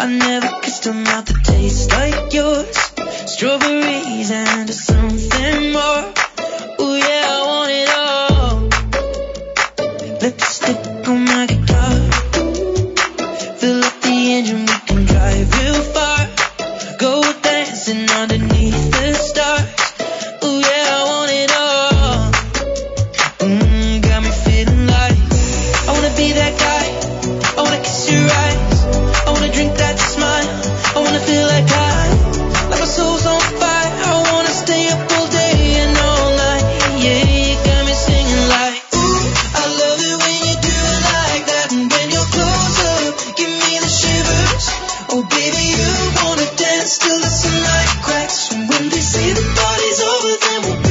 I never kissed a mouth that tastes like yours. Strawberries and something more. Ooh yeah, I want it all. Lipstick on my guitar. Fill up the engine, we can drive real far. Go dancing underneath the stars. Ooh yeah, I want it all. Got me feeling like I wanna be that guy. I wanna kiss your eyes. I wanna drink that smile. I wanna feel like like my soul's on fire. I wanna stay up all day and all night. Yeah, you got me singing like, ooh, I love it when you do it like that. And when you're close up, give me the shivers. Oh baby, you wanna dance till the sunlight cracks. And when they say the party's over, then we'll